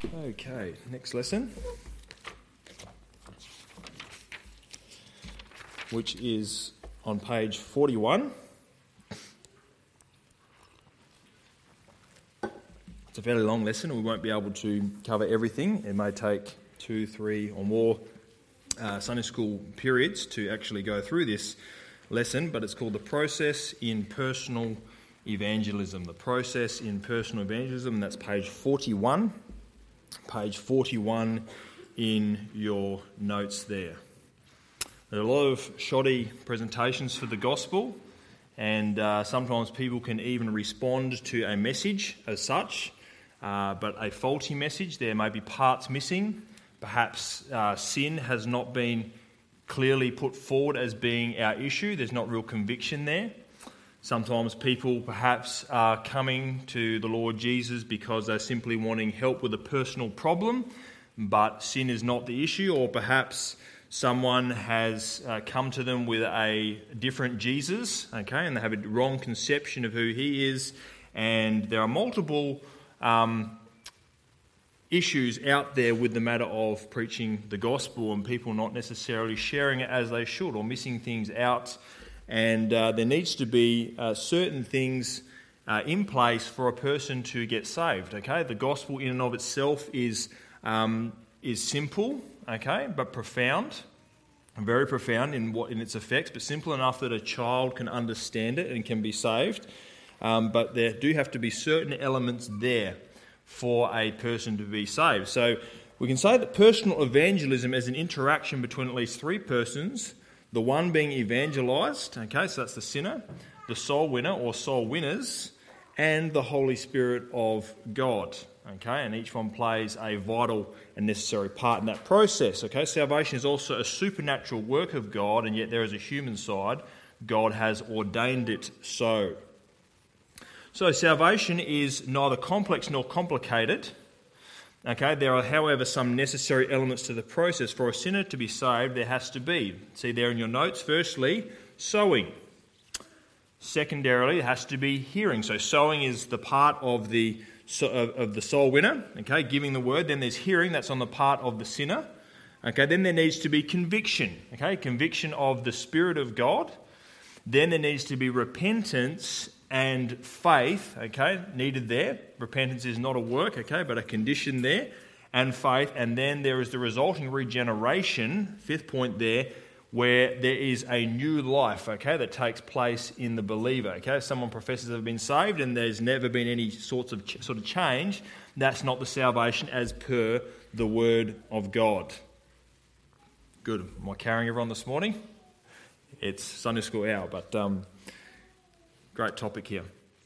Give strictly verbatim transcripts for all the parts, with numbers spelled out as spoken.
Okay, next lesson, which is on page forty-one. It's a fairly long lesson. We won't be able to cover everything. It may take two, three or more uh, Sunday school periods to actually go through this lesson, but it's called The Process in Personal Evangelism. The Process in Personal Evangelism, that's page forty-one. Page forty-one in your notes there. There are a lot of shoddy presentations for the gospel, and uh, sometimes people can even respond to a message as such, uh, but a faulty message. There may be parts missing. Perhaps uh, sin has not been clearly put forward as being our issue. There's not real conviction there. Sometimes people perhaps are coming to the Lord Jesus because they're simply wanting help with a personal problem, but sin is not the issue. Or perhaps someone has uh, come to them with a different Jesus, okay, and they have a wrong conception of who he is. And there are multiple um, issues out there with the matter of preaching the gospel and people not necessarily sharing it as they should or missing things out. And uh, there needs to be uh, certain things uh, in place for a person to get saved. Okay, the gospel in and of itself is um, is simple, okay, but profound, very profound in what in its effects, but simple enough that a child can understand it and can be saved. Um, but there do have to be certain elements there for a person to be saved. So we can say that personal evangelism is an interaction between at least three persons. The one being evangelized, okay, so that's the sinner, the soul winner or soul winners, and the Holy Spirit of God, okay, and each one plays a vital and necessary part in that process, okay. Salvation is also a supernatural work of God, and yet there is a human side. God has ordained it so. So salvation is neither complex nor complicated. Okay, there are, however, some necessary elements to the process. For a sinner to be saved, there has to be, see there in your notes, firstly, sowing. Secondarily, it has to be hearing. So sowing is the part of the of the soul winner, okay, giving the word. Then there's hearing, that's on the part of the sinner. Okay, then there needs to be conviction, okay, conviction of the Spirit of God. Then there needs to be repentance and faith, okay, needed there. Repentance is not a work, okay, but a condition there. And faith, and then there is the resulting regeneration, fifth point there, where there is a new life, okay, that takes place in the believer, okay. If someone professes they've been saved and there's never been any sorts of ch- sort of change, that's not the salvation as per the Word of God. Good. Am I carrying everyone this morning? It's Sunday school hour, but... Um, Great topic here.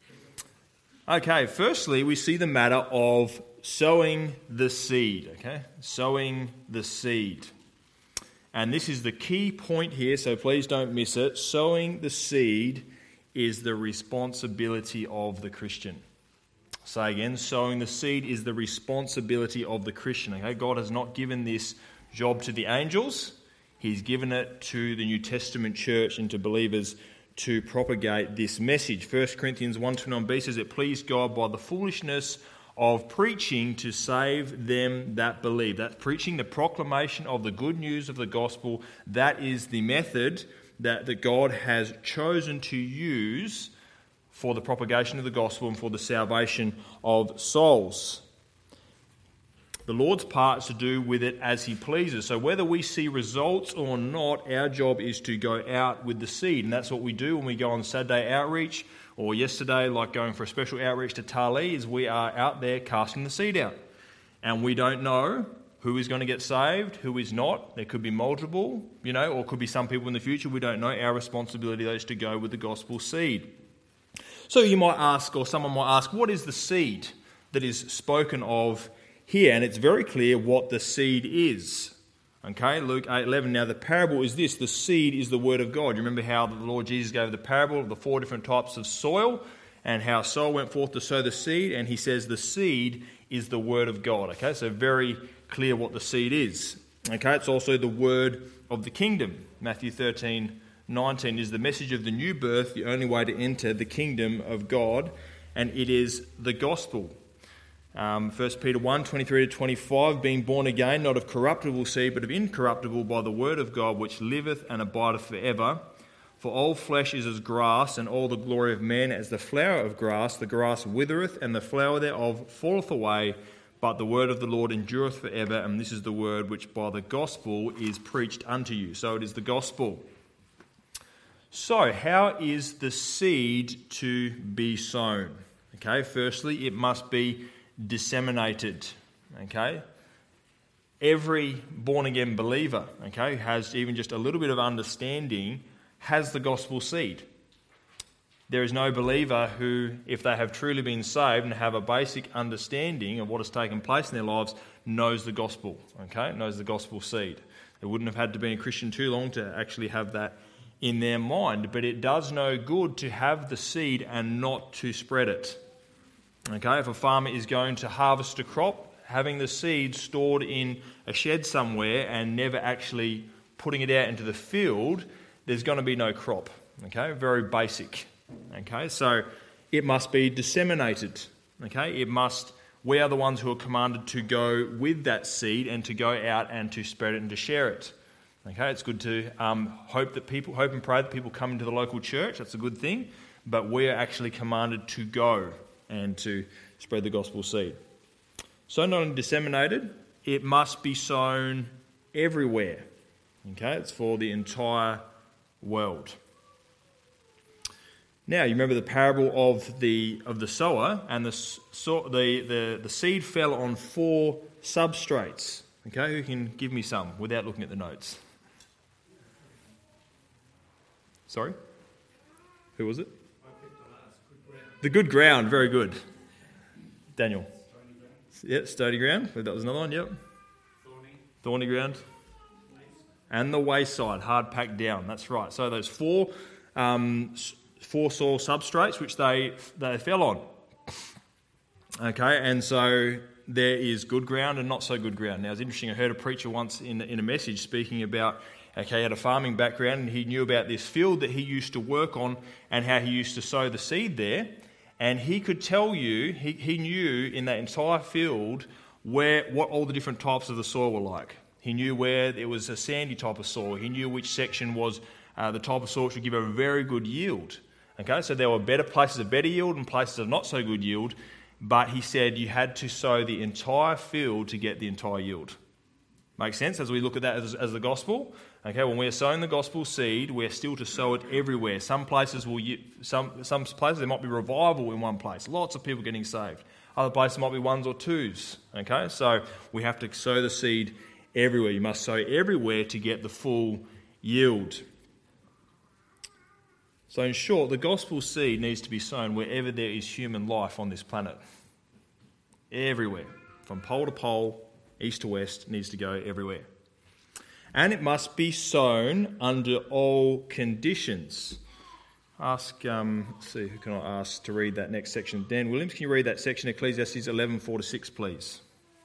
Okay, firstly, we see the matter of sowing the seed, okay? Sowing the seed. And this is the key point here, so please don't miss it. Sowing the seed is the responsibility of the Christian. Say again, sowing the seed is the responsibility of the Christian, okay? God has not given this job to the angels. He's given it to the New Testament church and to believers to propagate this message. First Corinthians one twenty-nine b says, it pleased God by the foolishness of preaching to save them that believe. That's preaching, the proclamation of the good news of the gospel. That is the method that, that God has chosen to use for the propagation of the gospel and for the salvation of souls. The Lord's part is to do with it as he pleases. So whether we see results or not, our job is to go out with the seed. And that's what we do when we go on Saturday outreach, or yesterday, like going for a special outreach to Tali, is we are out there casting the seed out. And we don't know who is going to get saved, who is not. There could be multiple, you know, or could be some people in the future. We don't know. Our responsibility is to go with the gospel seed. So you might ask, or someone might ask, what is the seed that is spoken of here? And it's very clear what the seed is. Okay, Luke eight eleven. Now the parable is this: the seed is the word of God. You remember how the Lord Jesus gave the parable of the four different types of soil, and how soil went forth to sow the seed, and he says the seed is the word of God. Okay, so very clear what the seed is. Okay, it's also the word of the kingdom. Matthew thirteen nineteen is the message of the new birth, the only way to enter the kingdom of God, and it is the gospel. Um, First Peter one, twenty-three to twenty-five, being born again, not of corruptible seed, but of incorruptible, by the word of God, which liveth and abideth forever. For all flesh is as grass, and all the glory of man as the flower of grass. The grass withereth, and the flower thereof falleth away, but the word of the Lord endureth forever. And this is the word which by the gospel is preached unto you. So it is the gospel. So how is the seed to be sown? Okay, firstly, it must be disseminated. Okay, every born-again believer, okay, who has even just a little bit of understanding, has the gospel seed. There is no believer who, if they have truly been saved and have a basic understanding of what has taken place in their lives, knows the gospel, okay, knows the gospel seed. They wouldn't have had to be a Christian too long to actually have that in their mind, but it does no good to have the seed and not to spread it. Okay, if a farmer is going to harvest a crop, having the seed stored in a shed somewhere and never actually putting it out into the field, there's going to be no crop. Okay, very basic. Okay, so it must be disseminated. Okay, it must. We are the ones who are commanded to go with that seed and to go out and to spread it and to share it. Okay, it's good to um, hope that people hope and pray that people come into the local church. That's a good thing, but we are actually commanded to go and to spread the gospel seed. So not only disseminated, it must be sown everywhere. Okay, it's for the entire world. Now, you remember the parable of the of the sower, and the so, the, the the seed fell on four substrates. Okay, who can give me some without looking at the notes? Sorry, who was it? The good ground, very good. Daniel. Yeah, sturdy ground. That was another one, yep. Thorny. Thorny ground. And the wayside, hard packed down. That's right. So those four um, four soil substrates which they they fell on. Okay, and so there is good ground and not so good ground. Now, it's interesting, I heard a preacher once in, in a message speaking about, okay, he had a farming background and he knew about this field that he used to work on and how he used to sow the seed there. And he could tell you, he, he knew in that entire field where what all the different types of the soil were like. He knew where there was a sandy type of soil. He knew which section was uh, the type of soil which would give a very good yield. Okay, so there were better places of better yield and places of not so good yield. But he said you had to sow the entire field to get the entire yield. Makes sense as we look at that as, as the gospel. Okay, when we're sowing the gospel seed, we're still to sow it everywhere. Some places will, some some places there might be revival in one place. Lots of people getting saved. Other places might be ones or twos. Okay, so we have to sow the seed everywhere. You must sow everywhere to get the full yield. So in short, the gospel seed needs to be sown wherever there is human life on this planet. Everywhere. From pole to pole, east to west, needs to go everywhere. And it must be sown under all conditions. Ask, um, let's see, who can I ask to read that next section? Dan Williams, can you read that section, Ecclesiastes eleven, four to six, please?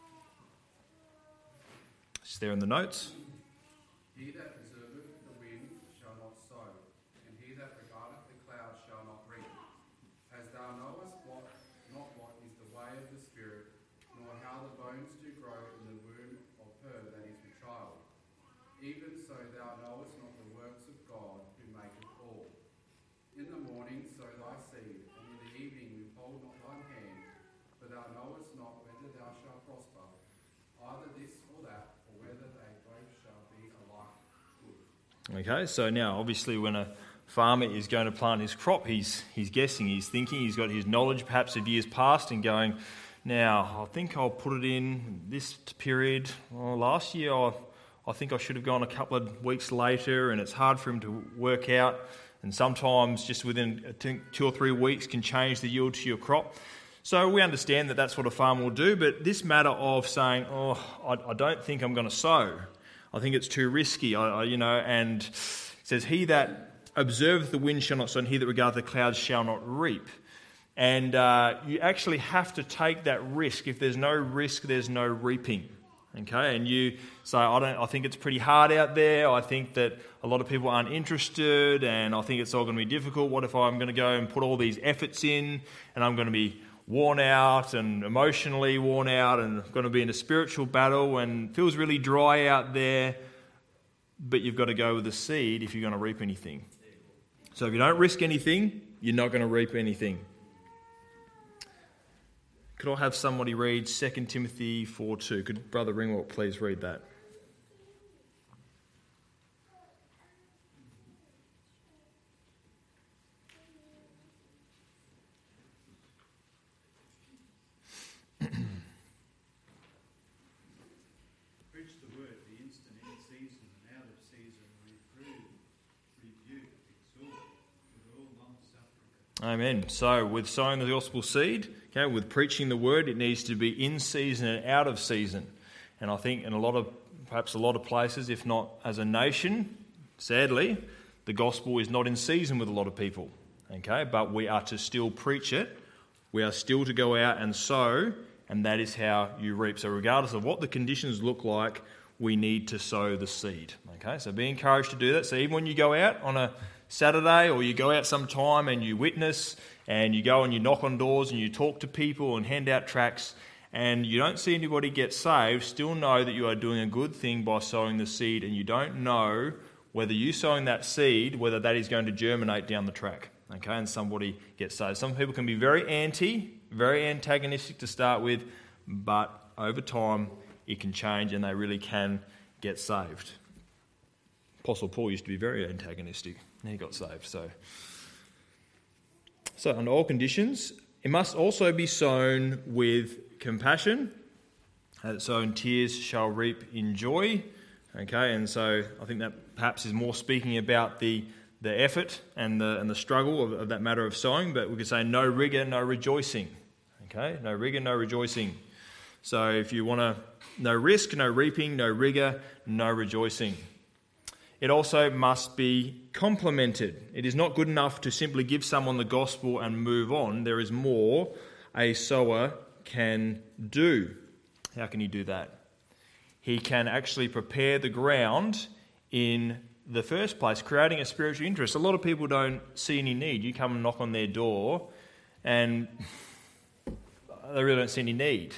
It's there in the notes. He that preserveth the wind shall not sow, and he that regardeth the clouds shall not reap. As thou knowest what, not what is the way of the Spirit, nor how the bones do grow in the womb of her that is with child. Even so thou knowest not the works of God who maketh all. In the morning sow thy seed, and in the evening withhold not thine hand, for thou knowest not whether thou shalt prosper, either this or that, or whether they both shall be alike good. Okay, so now obviously when a farmer is going to plant his crop, he's he's guessing, he's thinking, he's got his knowledge perhaps of years past and going, now I think I'll put it in this period. Well, last year I, I think I should have gone a couple of weeks later, and it's hard for him to work out, and sometimes just within two or three weeks can change the yield to your crop. So we understand that that's what a farmer will do, but this matter of saying, oh, I, I don't think I'm going to sow, I think it's too risky, I, I, you know, and it says, he that observeth the wind shall not sow, and he that regardeth the clouds shall not reap. And uh, you actually have to take that risk. If there's no risk, there's no reaping. Okay, and you say, I don't. I think it's pretty hard out there. I think that a lot of people aren't interested, and I think it's all going to be difficult. What if I'm going to go and put all these efforts in, and I'm going to be worn out and emotionally worn out and going to be in a spiritual battle and feels really dry out there, but you've got to go with the seed if you're going to reap anything. So if you don't risk anything, you're not going to reap anything. Could I have somebody read Second Timothy four two? Could Brother Ringwalt please read that? Preach the word, be instant in season and out of season, reprove, rebuke, exhort, with all long suffering. Amen. So with sowing the gospel seed, okay, with preaching the word, it needs to be in season and out of season. And I think in a lot of, perhaps a lot of places, if not as a nation, sadly, the gospel is not in season with a lot of people. Okay, but we are to still preach it. We are still to go out and sow, and that is how you reap. So regardless of what the conditions look like, we need to sow the seed. Okay, so be encouraged to do that. So even when you go out on a Saturday or you go out sometime and you witness and you go and you knock on doors and you talk to people and hand out tracts and you don't see anybody get saved, still know that you are doing a good thing by sowing the seed, and you don't know whether you sowing that seed, whether that is going to germinate down the track. Okay, and somebody gets saved. Some people can be very anti, very antagonistic to start with, but over time it can change and they really can get saved. Apostle Paul used to be very antagonistic and he got saved. So, so under all conditions, it must also be sown with compassion. As sown tears shall reap in joy. Okay, and so I think that perhaps is more speaking about the the effort and the and the struggle of, of that matter of sowing, but we could say no rigour, no rejoicing. Okay, no rigour, no rejoicing. So if you want to, no risk, no reaping, no rigour, no rejoicing. It also must be complemented. It is not good enough to simply give someone the gospel and move on. There is more a sower can do. How can he do that? He can actually prepare the ground in the first place, creating a spiritual interest. A lot of people don't see any need. You come and knock on their door and they really don't see any need.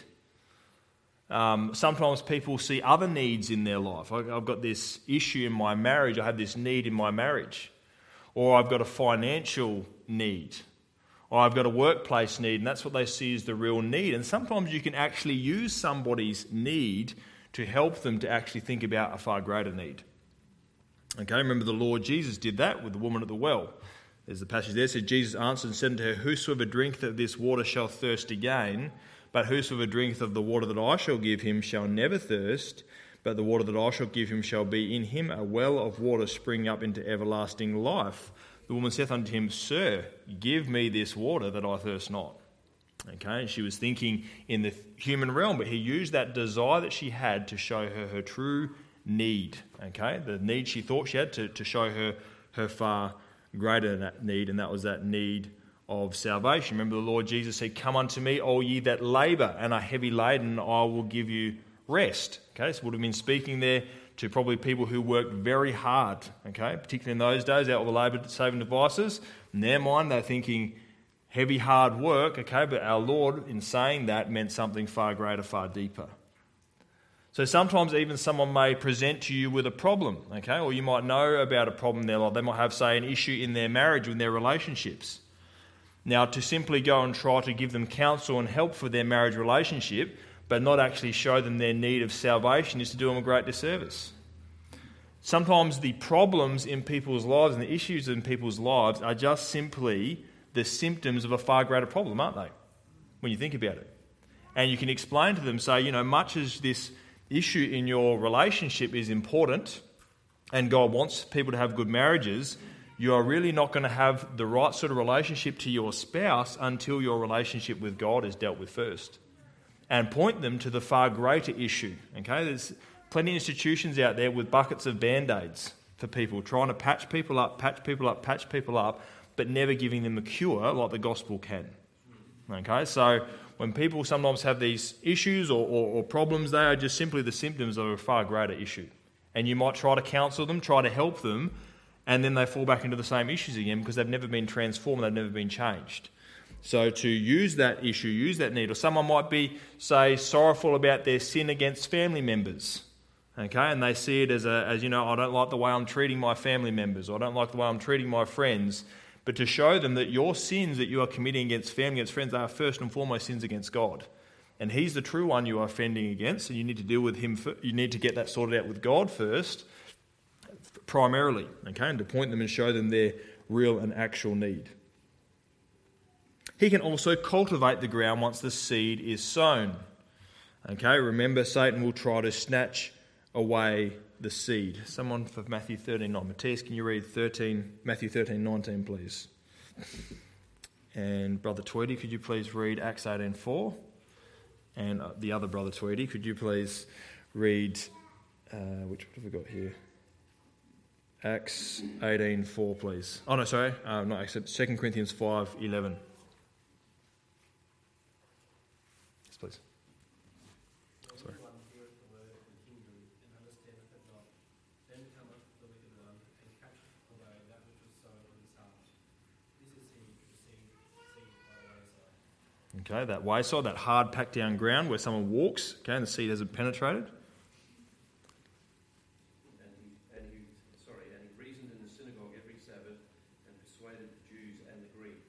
Um, sometimes people see other needs in their life. I've got this issue in my marriage. I have this need in my marriage. Or I've got a financial need. Or I've got a workplace need, and that's what they see as the real need. And sometimes you can actually use somebody's need to help them to actually think about a far greater need. Okay, remember the Lord Jesus did that with the woman at the well. There's the passage there. It says, Jesus answered and said unto her, whosoever drinketh of this water shall thirst again, but whosoever drinketh of the water that I shall give him shall never thirst, but the water that I shall give him shall be in him a well of water springing up into everlasting life. The woman saith unto him, Sir, give me this water that I thirst not. Okay, and she was thinking in the human realm, but he used that desire that she had to show her her true need. Okay, the need she thought she had to, to show her her far greater need, and that was that need of salvation. Remember the Lord Jesus said, Come unto me, all ye that labour and are heavy laden, I will give you rest. Okay, so would have been speaking there to probably people who worked very hard, okay, particularly in those days, out of the labour-saving devices. In their mind, they're thinking heavy, hard work, okay, but our Lord, in saying that, meant something far greater, far deeper. So sometimes even someone may present to you with a problem, okay, or you might know about a problem in their life. They might have, say, an issue in their marriage or in their relationships. Now, to simply go and try to give them counsel and help for their marriage relationship, but not actually show them their need of salvation, is to do them a great disservice. Sometimes the problems in people's lives and the issues in people's lives are just simply the symptoms of a far greater problem, aren't they? When you think about it. And you can explain to them, say, you know, much as this issue in your relationship is important and God wants people to have good marriages, you are really not going to have the right sort of relationship to your spouse until your relationship with God is dealt with first. And point them to the far greater issue. Okay, there's plenty of institutions out there with buckets of band-aids for people, trying to patch people up, patch people up, patch people up, but never giving them a cure like the gospel can. Okay, so when people sometimes have these issues or, or, or problems, they are just simply the symptoms of a far greater issue. And you might try to counsel them, try to help them, and then they fall back into the same issues again because they've never been transformed, they've never been changed. So to use that issue, use that need, or someone might be, say, sorrowful about their sin against family members, okay, and they see it as, a, as you know, I don't like the way I'm treating my family members, or I don't like the way I'm treating my friends, but to show them that your sins that you are committing against family, against friends, they are first and foremost sins against God. And he's the true one you are offending against, and you need to deal with him, for, you need to get that sorted out with God first, primarily, okay, and to point them and show them their real and actual need. He can also cultivate the ground once the seed is sown. Okay, remember, Satan will try to snatch away the seed. Someone for Matthew thirteen nine. Matthias, can you read thirteen, Matthew thirteen nineteen, please? And Brother Tweedy, could you please read Acts eighteen four? And the other Brother Tweedy, could you please read, uh, which what have we got here? Acts eighteen four, please. Oh, no, sorry, uh, not Acts, Second Corinthians five eleven. Yes, please. Sorry. Okay, that wayside, that hard packed down ground where someone walks, okay, and the seed hasn't penetrated. And he, and he, sorry, and he reasoned in the synagogue every Sabbath and persuaded the Jews and the Greeks.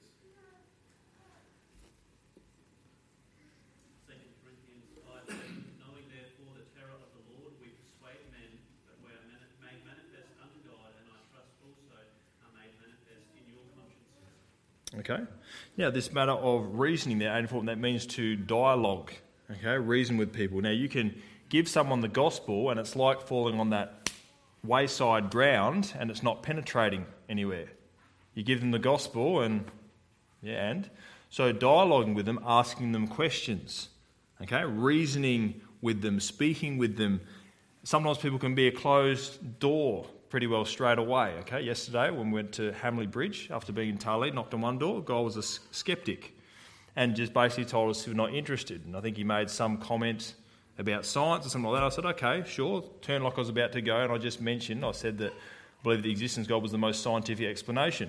Second Corinthians five, knowing therefore the terror of the Lord, we persuade men that we are made manifest unto God, and I trust also are made manifest in your consciences. Okay. Now, this matter of reasoning there, that means to dialogue, okay, reason with people. Now, you can give someone the gospel and it's like falling on that wayside ground and it's not penetrating anywhere. You give them the gospel and, yeah, and. So dialoguing with them, asking them questions, okay, reasoning with them, speaking with them. Sometimes people can be a closed door pretty well straight away. Okay, yesterday when we went to Hamley Bridge after being in Tarlee, knocked on one door, the guy was a skeptic and just basically told us he was not interested. And I think he made some comment about science or something like that. I said, okay, sure. Turned like I was about to go, and I just mentioned, I said that I believe the existence of God was the most scientific explanation.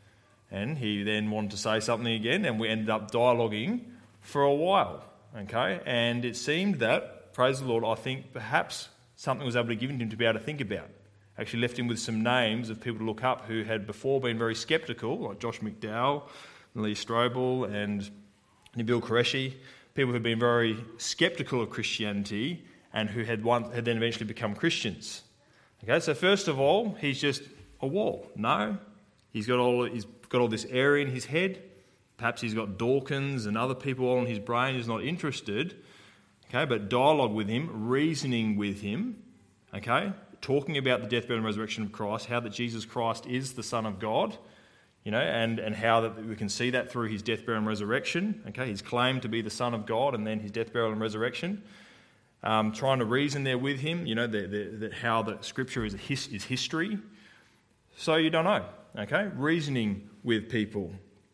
And he then wanted to say something again, and we ended up dialoguing for a while. Okay, and it seemed that, praise the Lord, I think perhaps something was able to be given to him to be able to think about. Actually left him with some names of people to look up who had before been very sceptical, like Josh McDowell, Lee Strobel and Nabil Qureshi, people who had been very sceptical of Christianity and who had, one, had then eventually become Christians. Okay, so first of all, he's just a wall. No, he's got all he's got all this area in his head. Perhaps he's got Dawkins and other people all in his brain. He's not interested. Okay, but dialogue with him, reasoning with him. Okay, talking about the death, burial, and resurrection of Christ, how that Jesus Christ is the Son of God, you know, and, and how that we can see that through his death, burial, and resurrection. Okay, his claim to be the Son of God, and then his death, burial, and resurrection. Um, trying to reason there with him, you know, the, the, the, how the Scripture is his, is history. So you don't know. Okay, reasoning with people,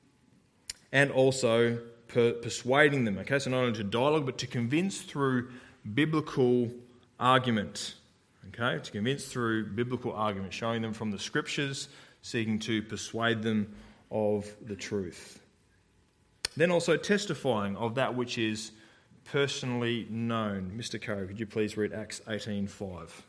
and also per, persuading them. Okay, so not only to dialogue, but to convince through biblical argument. Okay, to convince through biblical argument, showing them from the Scriptures, seeking to persuade them of the truth. Then also testifying of that which is personally known. Mister Curry, could you please read Acts eighteen five?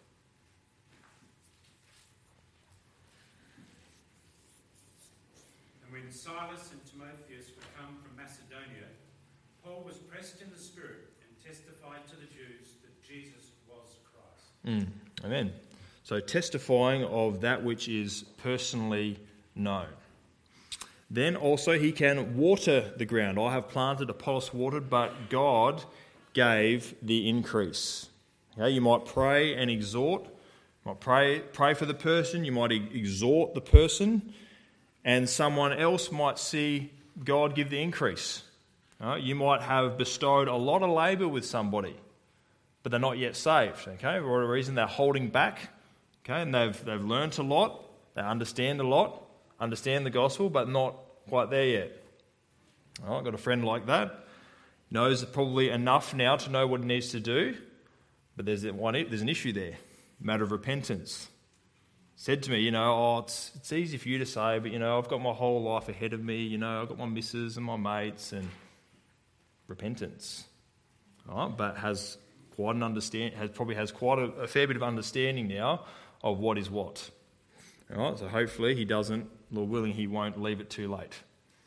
And when Silas and Timotheus were come from Macedonia, Paul was pressed in the Spirit and testified to the Jews that Jesus was Christ. Mm. Amen. So testifying of that which is personally known. Then also he can water the ground. I have planted, Apollos watered, but God gave the increase. Okay, you might pray and exhort. You might pray, pray for the person. You might exhort the person. And someone else might see God give the increase. Uh, you might have bestowed a lot of labour with somebody, but they're not yet saved, okay? For whatever reason, they're holding back, okay? And they've they've learnt a lot, they understand a lot, understand the gospel, but not quite there yet. All right, I've got a friend like that, knows probably enough now to know what he needs to do, but there's one there's an issue there, matter of repentance. said to me, you know, oh, it's, it's easy for you to say, but, you know, I've got my whole life ahead of me, you know, I've got my missus and my mates and repentance, all right, but has quite an understand, has probably has quite a, a fair bit of understanding now of what is what. All right, so hopefully he doesn't, Lord willing, he won't leave it too late.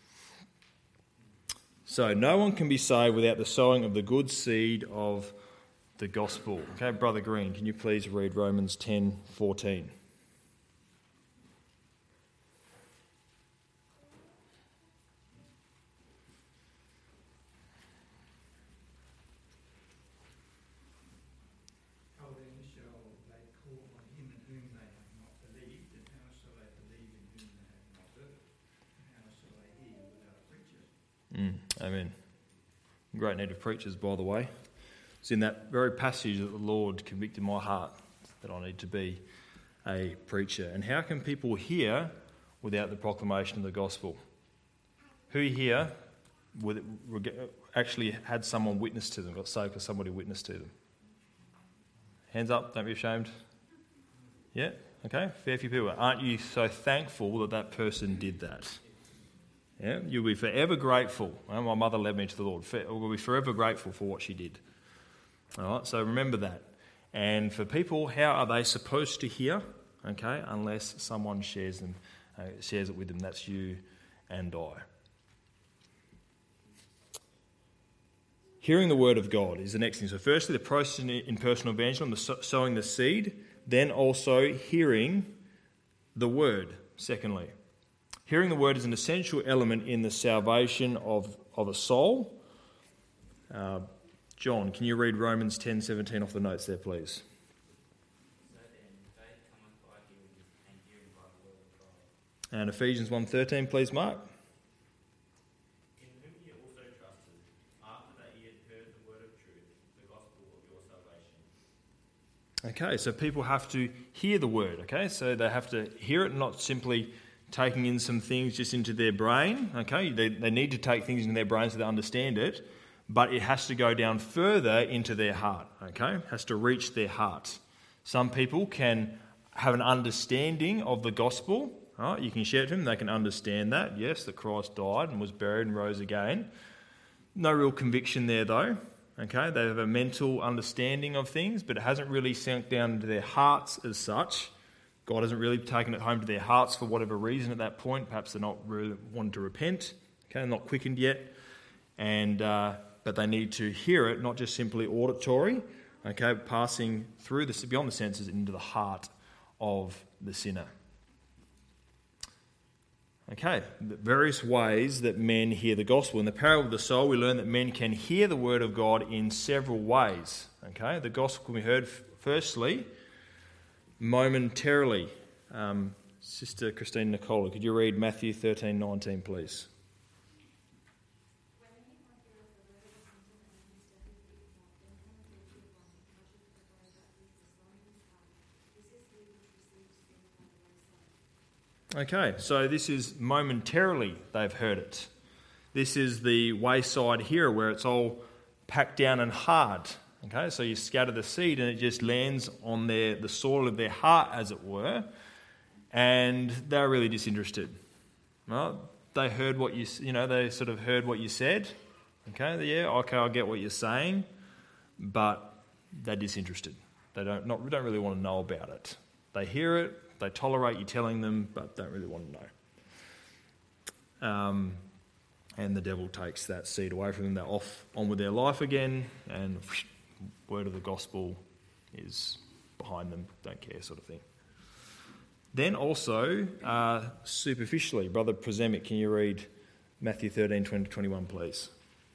So no one can be saved without the sowing of the good seed of the gospel. Okay, Brother Green, can you please read Romans ten fourteen? Mm, amen. Great need of preachers, by the way. It's in that very passage that the Lord convicted my heart that I need to be a preacher. And how can people hear without the proclamation of the gospel? Who here would actually had someone witness to them, got saved because somebody witnessed to them? Hands up, don't be ashamed. Yeah, okay, fair few people. Aren't you so thankful that that person did that? Yeah, you'll be forever grateful. Well, my mother led me to the Lord. We'll be forever grateful for what she did. All right, so remember that. And for people, how are they supposed to hear? Okay, unless someone shares them, uh, shares it with them. That's you and I. Hearing the word of God is the next thing. So firstly, the process in personal evangelism, the sowing the seed. Then also hearing the word, secondly. Hearing the word is an essential element in the salvation of, of a soul. Uh, John, can you read Romans ten seventeen off the notes there, please? So then, faith cometh by hearing, and hearing by the word of God. And Ephesians one thirteen, please, Mark. In whom ye also trusted, after that ye had heard the word of truth, the gospel of your salvation. Okay, so people have to hear the word, okay? So they have to hear it, not simply taking in some things just into their brain, okay? They, they need to take things into their brain so they understand it, but it has to go down further into their heart, okay? It has to reach their heart. Some people can have an understanding of the gospel, right? You can share it to them, they can understand that, yes, that Christ died and was buried and rose again. No real conviction there though, okay? They have a mental understanding of things, but it hasn't really sunk down into their hearts as such. God hasn't really taken it home to their hearts for whatever reason at that point. Perhaps they're not really wanting to repent, okay, not quickened yet, and uh, but they need to hear it, not just simply auditory, okay, passing through the beyond the senses into the heart of the sinner. Okay, the various ways that men hear the gospel. In the parable of the soul, we learn that men can hear the word of God in several ways. Okay, the gospel can be heard firstly momentarily. Um, Sister Christine Nicola, could you read Matthew thirteen nineteen, please? Okay, so this is momentarily they've heard it. This is the wayside hearer where it's all packed down and hard. Okay, so you scatter the seed and it just lands on their the soil of their heart, as it were, and they're really disinterested. Well, they heard what you you know they sort of heard what you said. Okay, yeah, okay, I get what you're saying, but they're disinterested. They don't not don't really want to know about it. They hear it, they tolerate you telling them, but don't really want to know. Um, and the devil takes that seed away from them. They're off on with their life again, and whoosh, word of the gospel is behind them, don't care sort of thing. Then also, uh, superficially, Brother Przemyk, can you read Matthew thirteen, twenty to twenty-one, please?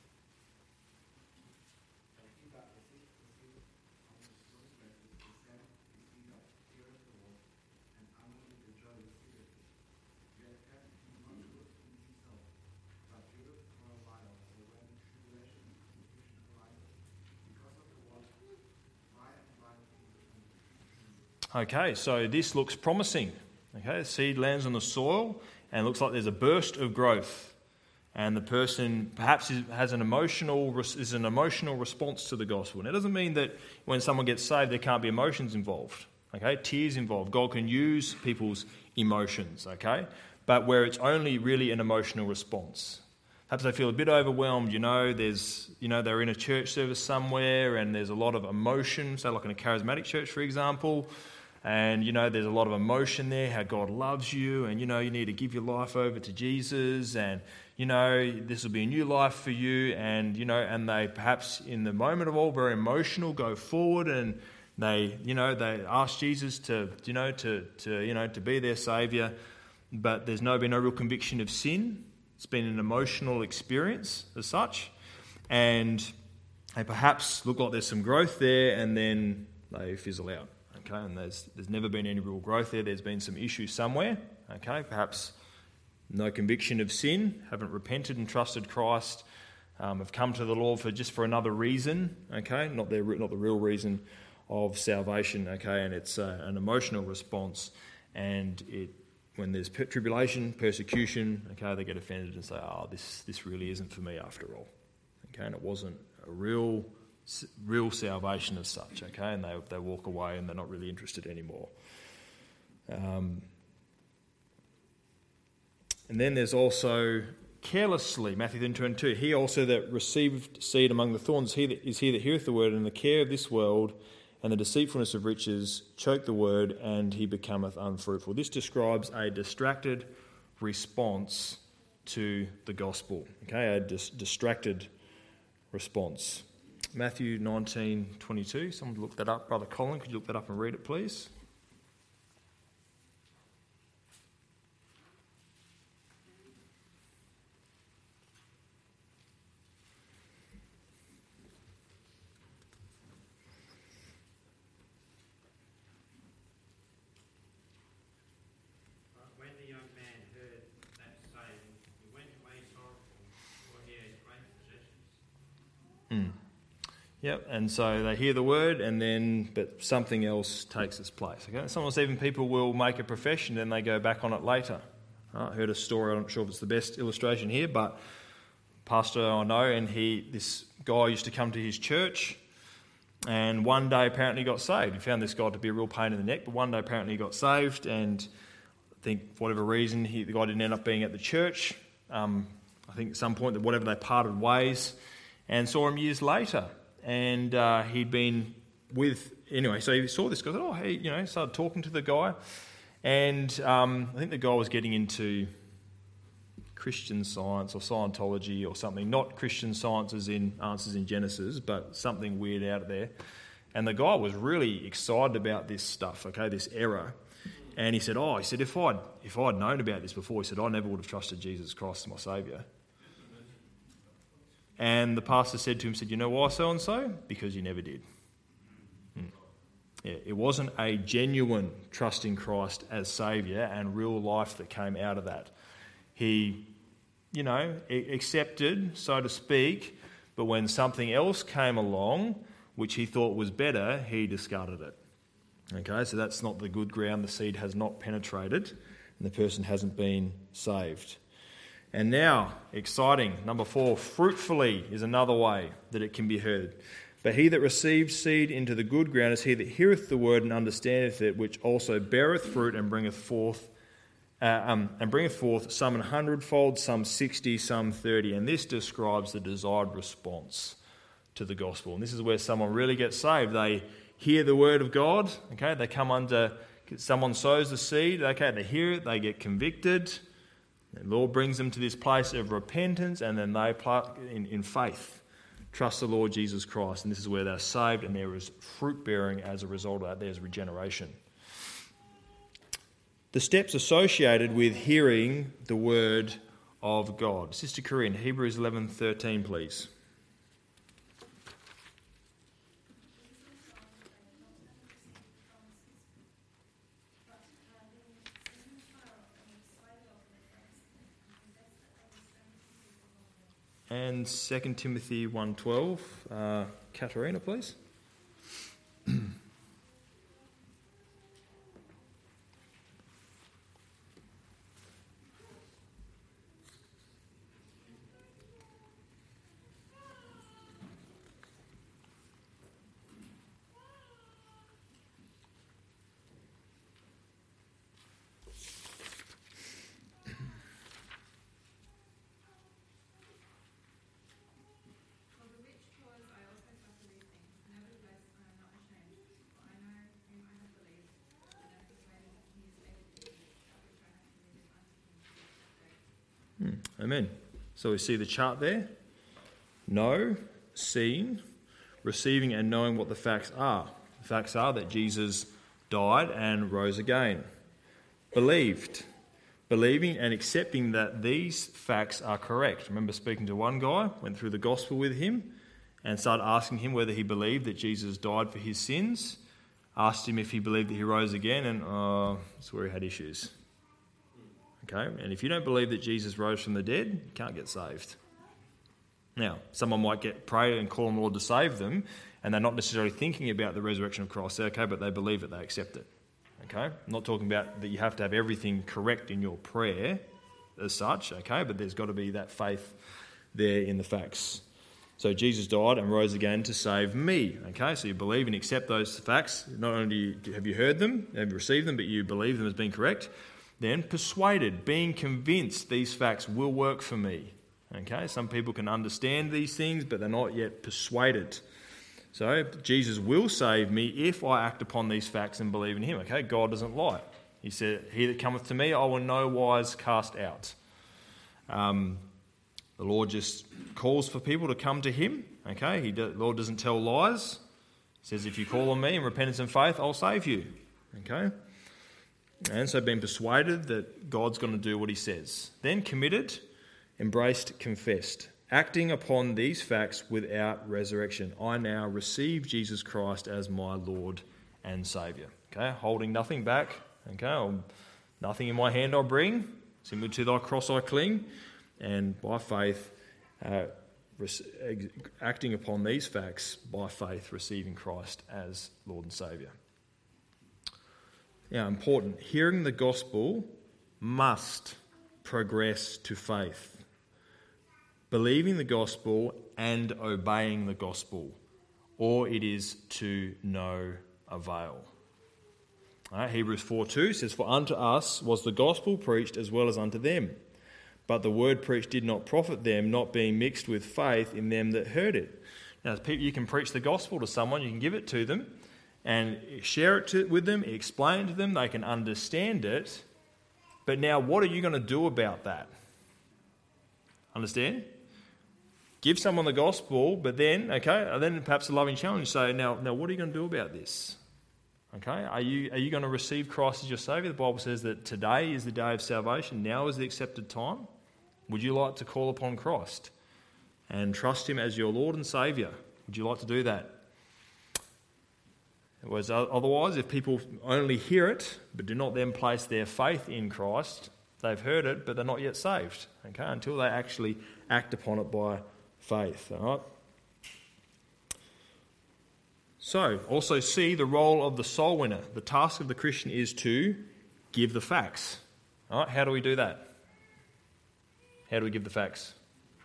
Okay, so this looks promising. Okay, the seed lands on the soil and it looks like there's a burst of growth. And the person perhaps is, has an emotional is an emotional response to the gospel. And it doesn't mean that when someone gets saved there can't be emotions involved. Okay, tears involved. God can use people's emotions, okay? But where it's only really an emotional response. Perhaps they feel a bit overwhelmed, you know, there's, you know, they're in a church service somewhere and there's a lot of emotion, say like in a charismatic church, for example, and, you know, there's a lot of emotion there, how God loves you, and, you know, you need to give your life over to Jesus, and, you know, this will be a new life for you, and, you know, and they perhaps in the moment of all, very emotional, go forward and they, you know, they ask Jesus to, you know, to, to, you know, to be their saviour, but there's no been no real conviction of sin. It's been an emotional experience as such, and they perhaps look like there's some growth there, and then they fizzle out. Okay, and there's there's never been any real growth there. There's been some issues somewhere. Okay, perhaps no conviction of sin, haven't repented and trusted Christ, um, have come to the Lord for just for another reason. Okay, not their not the real reason of salvation. Okay, and it's uh, an emotional response, and it. When there's tribulation, persecution, okay, they get offended and say, oh, this this really isn't for me after all. Okay, and it wasn't a real real salvation as such, okay, and they they walk away and they're not really interested anymore. Um, and then there's also carelessly, Matthew thirteen twenty-two, he also that received seed among the thorns he that, is he that heareth the word, and the care of this world and the deceitfulness of riches choke the word, and he becometh unfruitful. This describes a distracted response to the gospel. Okay, a dis- distracted response. Matthew nineteen twenty-two. Someone look that up. Brother Colin, could you look that up and read it, please? Yep, and so they hear the word, and then but something else takes its place. Okay, sometimes even people will make a profession, and they go back on it later. I heard a story. I'm not sure if it's the best illustration here, but pastor I know, and he this guy used to come to his church, and one day apparently got saved. He found this guy to be a real pain in the neck, but one day apparently he got saved, and I think for whatever reason he, the guy didn't end up being at the church. Um, I think at some point that whatever they parted ways, and saw him years later. And uh, he'd been with, anyway, so he saw this guy, thought, oh, hey, you know, started talking to the guy. And um, I think the guy was getting into Christian Science or Scientology or something, not Christian Science as in Answers in Genesis, but something weird out there. And the guy was really excited about this stuff, okay, this error. And he said, oh, he said, if I'd, if I'd known about this before, he said, I never would have trusted Jesus Christ as my saviour. And the pastor said to him, said, you know why so-and-so? Because you never did. Hmm. Yeah, it wasn't a genuine trust in Christ as saviour and real life that came out of that. He, you know, accepted, so to speak, but when something else came along, which he thought was better, he discarded it. Okay, so that's not the good ground. The seed has not penetrated, and the person hasn't been saved. And now, exciting, number four, fruitfully is another way that it can be heard. But he that receives seed into the good ground is he that heareth the word and understandeth it, which also beareth fruit and bringeth forth, uh, um, and bringeth forth some an hundredfold, some sixty, some thirty. And this describes the desired response to the gospel. And this is where someone really gets saved. They hear the word of God. Okay, they come under. Someone sows the seed. Okay, they hear it. They get convicted. The Lord brings them to this place of repentance, and then they, in, in faith, trust the Lord Jesus Christ. And this is where they're saved, and there is fruit bearing as a result of that. There's regeneration. The steps associated with hearing the word of God. Sister Corinne, Hebrews eleven thirteen, please. And Second Timothy one twelve, uh, Katerina, please. Amen. So we see the chart there. Know, seen, receiving and knowing what the facts are. The facts are that Jesus died and rose again. Believed. Believing and accepting that these facts are correct. Remember speaking to one guy, went through the gospel with him and started asking him whether he believed that Jesus died for his sins. Asked him if he believed that he rose again, and uh, that's where he had issues. Okay, and if you don't believe that Jesus rose from the dead, you can't get saved. Now, someone might get prayed and call on the Lord to save them, and they're not necessarily thinking about the resurrection of Christ. They're okay, but they believe it, they accept it. Okay, I'm not talking about that you have to have everything correct in your prayer as such, okay, but there's got to be that faith there in the facts. So Jesus died and rose again to save me, okay, so you believe and accept those facts. Not only have you heard them, have you received them, but you believe them as being correct. Then persuaded, being convinced these facts will work for me. Okay, some people can understand these things, but they're not yet persuaded. So Jesus will save me if I act upon these facts and believe in him. Okay, God doesn't lie. He said, he that cometh to me, I will no wise cast out. Um, the Lord just calls for people to come to him. Okay, he do, the Lord doesn't tell lies. He says, if you call on me in repentance and faith, I'll save you. Okay. And so being persuaded that God's going to do what he says. Then committed, embraced, confessed. Acting upon these facts without resurrection. I now receive Jesus Christ as my Lord and Saviour. Okay, holding nothing back. Okay, I'll, nothing in my hand I bring. Simply to thy cross I cling. And by faith, uh, acting upon these facts, by faith, receiving Christ as Lord and Saviour. Now, important, hearing the gospel must progress to faith. Believing the gospel and obeying the gospel, or it is to no avail. Right, Hebrews four two says, for unto us was the gospel preached as well as unto them. But the word preached did not profit them, not being mixed with faith in them that heard it. Now, you can preach the gospel to someone, you can give it to them, and share it to, with them, explain it to them, they can understand it. But now what are you going to do about that? Understand? Give someone the gospel, but then, okay, then perhaps a loving challenge, say, now, now what are you going to do about this? Okay, are you are you going to receive Christ as your Saviour? The Bible says that today is the day of salvation, now is the accepted time. Would you like to call upon Christ and trust him as your Lord and Saviour? Would you like to do that? Whereas otherwise, if people only hear it, but do not then place their faith in Christ, they've heard it, but they're not yet saved, okay, until they actually act upon it by faith, all right? So, also see the role of the soul winner. The task of the Christian is to give the facts. All right, how do we do that? How do we give the facts?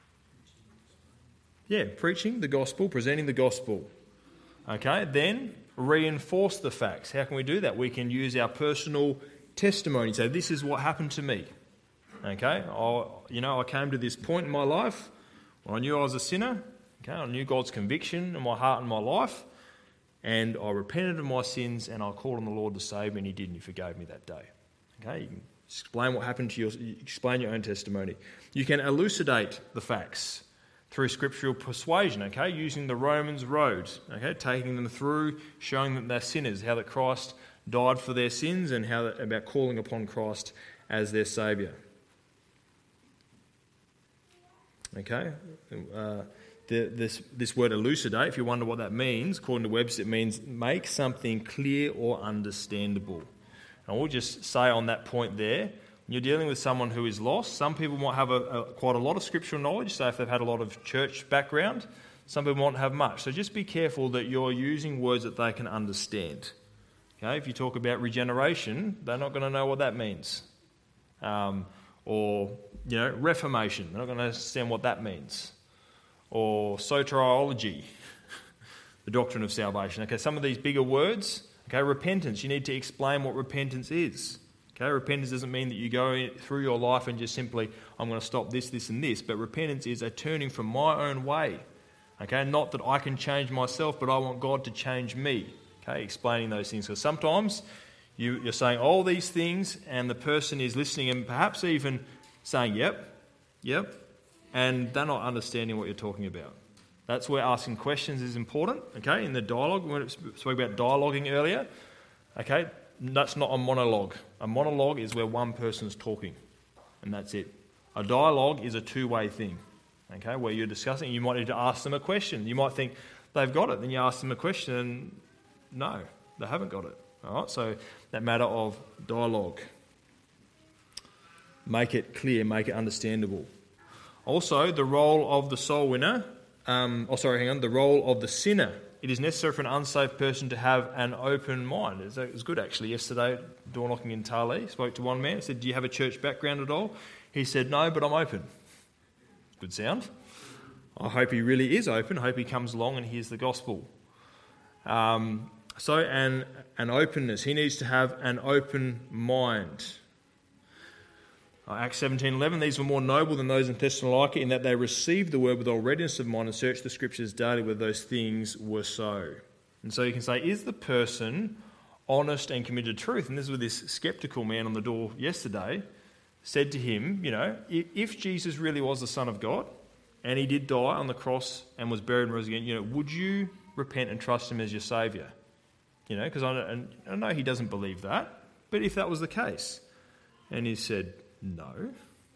Yeah, preaching the gospel, presenting the gospel. Okay, then reinforce the facts. How can we do that? We can use our personal testimony. Say, this is what happened to me. Okay, I, you know, I came to this point in my life when I knew I was a sinner. Okay, I knew God's conviction in my heart and my life, and I repented of my sins, and I called on the Lord to save me, and he did, and he forgave me that day. Okay, you can explain what happened to you, explain your own testimony. You can elucidate the facts through scriptural persuasion, okay, using the Romans road, okay, taking them through, showing them they're sinners, how that Christ died for their sins, and how that, about calling upon Christ as their Saviour. Okay, uh, the, this this word elucidate, if you wonder what that means, according to Webster, it means make something clear or understandable. And we'll just say on that point there, when you're dealing with someone who is lost, some people might have a, a, quite a lot of scriptural knowledge, so if they've had a lot of church background, some people won't have much. So just be careful that you're using words that they can understand. Okay, if you talk about regeneration, they're not going to know what that means. Um, or, you know, reformation, they're not going to understand what that means. Or soteriology, the doctrine of salvation. Okay, some of these bigger words. Okay, repentance, you need to explain what repentance is. Okay, repentance doesn't mean that you go through your life and just simply, I'm going to stop this, this and this, but repentance is a turning from my own way. Okay, not that I can change myself, but I want God to change me. Okay, explaining those things. Because sometimes you, you're saying all these things and the person is listening and perhaps even saying, yep, Yep. And they're not understanding what you're talking about. That's where asking questions is important, okay? In the dialogue, when we spoke about dialoguing earlier, okay, that's not a monologue. A monologue is where one person's talking, and that's it. A dialogue is a two-way thing, okay, where you're discussing. You might need to ask them a question. You might think they've got it, then you ask them a question, and no, they haven't got it. All right, so that matter of dialogue. Make it clear, make it understandable. Also, the role of the soul winner, um, oh sorry, hang on, the role of the sinner. It is necessary for an unsaved person to have an open mind. It was good actually. Yesterday, door knocking in Tarlee, spoke to one man, said, do you have a church background at all? He said, no, but I'm open. Good sound. I hope he really is open. I hope he comes along and hears the gospel. Um, so, an, an openness. He needs to have an open mind. Acts seventeen eleven, these were more noble than those in Thessalonica in that they received the word with all readiness of mind and searched the scriptures daily whether those things were so. And so you can say, is the person honest and committed to truth? And this is what this skeptical man on the door yesterday said to him, you know, if Jesus really was the Son of God and he did die on the cross and was buried and rose again, you know, would you repent and trust him as your saviour? You know, because I, I know he doesn't believe that, but if that was the case. And he said, no.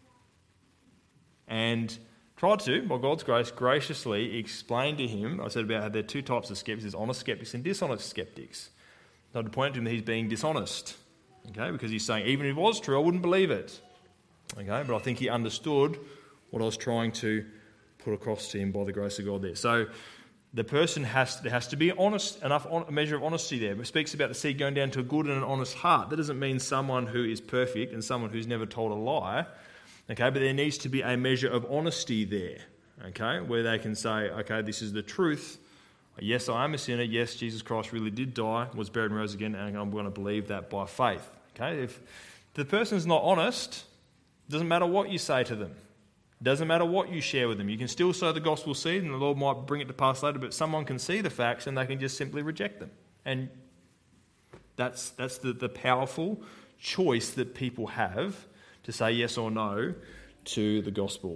And tried to, by God's grace, graciously explain to him, I said about how there are two types of skeptics, there's honest skeptics and dishonest skeptics. So I had to point to him that he's being dishonest, okay, because he's saying, even if it was true, I wouldn't believe it. Okay, but I think he understood what I was trying to put across to him by the grace of God there. So the person has, there has to be honest, enough on, a measure of honesty there. It speaks about the seed going down to a good and an honest heart. That doesn't mean someone who is perfect and someone who's never told a lie. Okay, but there needs to be a measure of honesty there. Okay, where they can say, okay, this is the truth. Yes, I am a sinner. Yes, Jesus Christ really did die, was buried and rose again, and I'm going to believe that by faith. Okay, if the person's not honest, it doesn't matter what you say to them. Doesn't matter what you share with them. You can still sow the gospel seed and the Lord might bring it to pass later, but someone can see the facts and they can just simply reject them. And that's that's the, the powerful choice that people have to say yes or no to the gospel.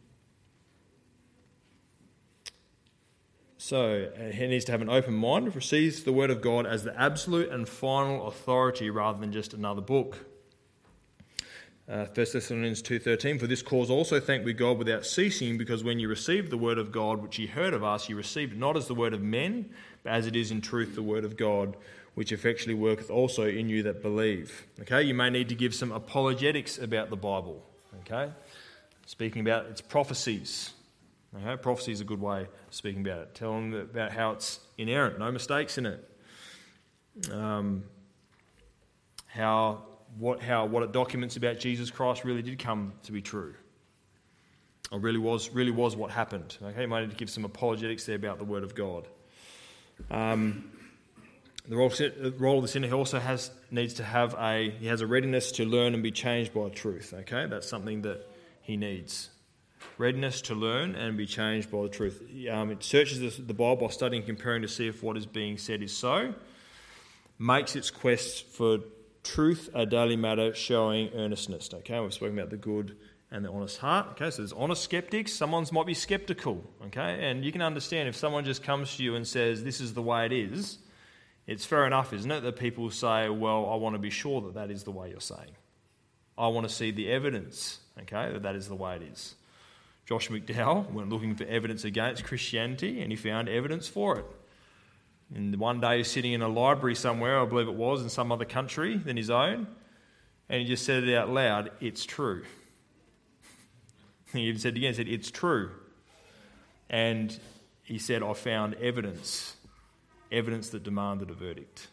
So he needs to have an open mind, receives the word of God as the absolute and final authority rather than just another book. Uh, First Thessalonians two thirteen, for this cause also thank we God without ceasing, because when you received the word of God which ye heard of us, ye received it not as the word of men, but as it is in truth the word of God, which effectually worketh also in you that believe. Okay, you may need to give some apologetics about the Bible. Okay, speaking about its prophecies. Okay, prophecy is a good way of speaking about it. Tell them about how it's inerrant, no mistakes in it. Um, how what how what it documents about Jesus Christ really did come to be true, or really was really was what happened. Okay, you might need to give some apologetics there about the Word of God. Um, the role, the role of the sinner, he also has needs to have a he has a readiness to learn and be changed by truth. Okay, that's something that he needs. Readiness to learn and be changed by the truth. Um, it searches the Bible by studying and comparing to see if what is being said is so. Makes its quest for truth a daily matter, showing earnestness. Okay, we've spoken about the good and the honest heart. Okay, so there's honest skeptics. Someone's might be skeptical. Okay, and you can understand if someone just comes to you and says, this is the way it is, it's fair enough, isn't it, that people say, well, I want to be sure that that is the way you're saying. I want to see the evidence, okay, that that is the way it is. Josh McDowell went looking for evidence against Christianity and he found evidence for it. And one day he was sitting in a library somewhere, I believe it was, in some other country than his own, and he just said it out loud, it's true. He even said it again, he said, it's true. And he said, I found evidence, evidence that demanded a verdict.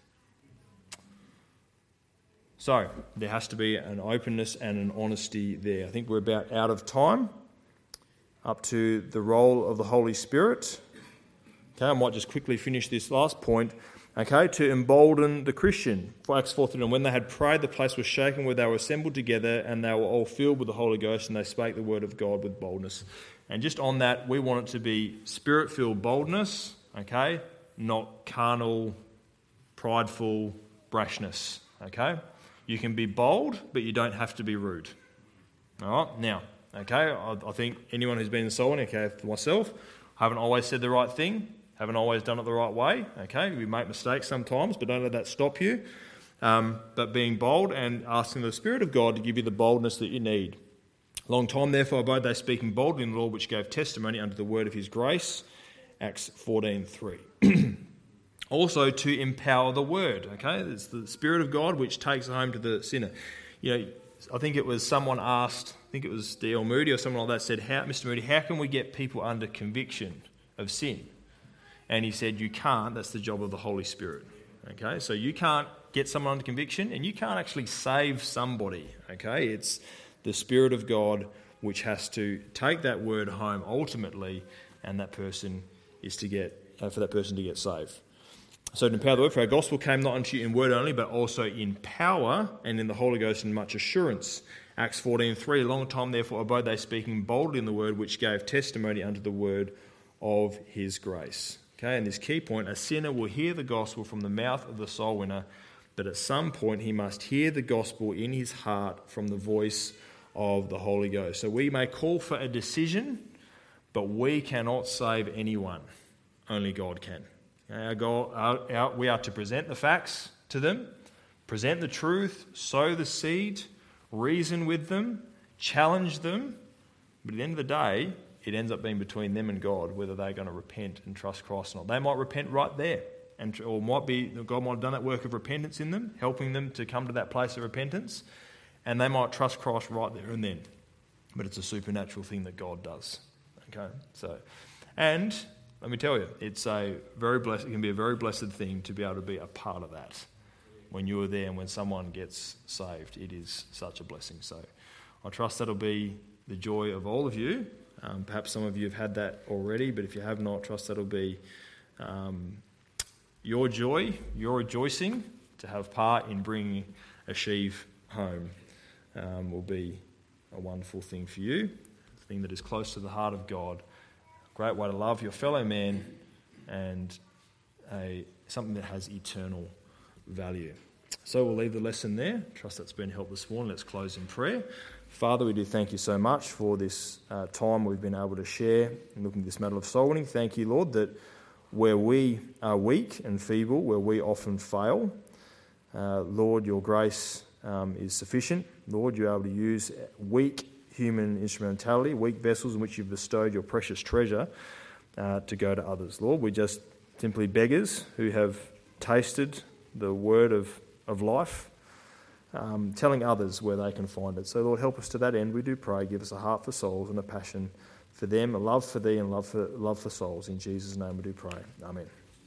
So there has to be an openness and an honesty there. I think we're about out of time. Up to the role of the Holy Spirit. Okay, I might just quickly finish this last point. Okay, to embolden the Christian. For Acts four thirty-one, when they had prayed, the place was shaken where they were assembled together, and they were all filled with the Holy Ghost, and they spake the word of God with boldness. And just on that, we want it to be spirit-filled boldness, okay, not carnal, prideful brashness. Okay, you can be bold, but you don't have to be rude. All right, now. Okay, I, I think anyone who's been in soul winning, okay, for myself, haven't always said the right thing, haven't always done it the right way. Okay, we make mistakes sometimes, but don't let that stop you. Um, but being bold and asking the Spirit of God to give you the boldness that you need. Long time, therefore, abode they speaking boldly in the Lord, which gave testimony unto the word of his grace. Acts fourteen three. Also, to empower the word. Okay, it's the Spirit of God which takes it home to the sinner. You know, I think it was someone asked, I think it was D L Moody or someone like that said, how, Mister Moody, how can we get people under conviction of sin? And he said, you can't. That's the job of the Holy Spirit. Okay, so you can't get someone under conviction, and you can't actually save somebody. Okay, it's the Spirit of God which has to take that word home ultimately, and that person is to get uh, for that person to get saved. So to empower the word, for our gospel came not unto you in word only, but also in power and in the Holy Ghost and much assurance. Acts fourteen three. Long time therefore abode they speaking boldly in the word, which gave testimony unto the word of his grace. Okay, and this key point: a sinner will hear the gospel from the mouth of the soul winner, but at some point he must hear the gospel in his heart from the voice of the Holy Ghost. So we may call for a decision, but we cannot save anyone. Only God can. Our goal, our, our, we are to present the facts to them, present the truth, sow the seed, reason with them, challenge them, but at the end of the day, it ends up being between them and God, whether they're going to repent and trust Christ or not. They might repent right there, and or might be God might have done that work of repentance in them, helping them to come to that place of repentance, and they might trust Christ right there and then. But it's a supernatural thing that God does. Okay, so, and let me tell you, it's a very blessed. It can be a very blessed thing to be able to be a part of that. When you are there and when someone gets saved, it is such a blessing. So, I trust that'll be the joy of all of you. Um, perhaps some of you have had that already, but if you have not, trust that'll be um, your joy, your rejoicing to have part in bringing a sheaf home. Um, will be a wonderful thing for you, a thing that is close to the heart of God, a great way to love your fellow man, and a something that has eternal value. So we'll leave the lesson there. Trust that's been helped this morning. Let's close in prayer. Father, we do thank you so much for this uh, time we've been able to share in looking at this matter of soul winning. Thank you, Lord, that where we are weak and feeble, where we often fail, uh, Lord, your grace um, is sufficient. Lord, you're able to use weak human instrumentality, weak vessels in which you've bestowed your precious treasure uh, to go to others. Lord, we're just simply beggars who have tasted the word of, of life, um, telling others where they can find it. So, Lord, help us to that end, we do pray. Give us a heart for souls and a passion for them, a love for thee and love for, love for souls. In Jesus' name we do pray. Amen.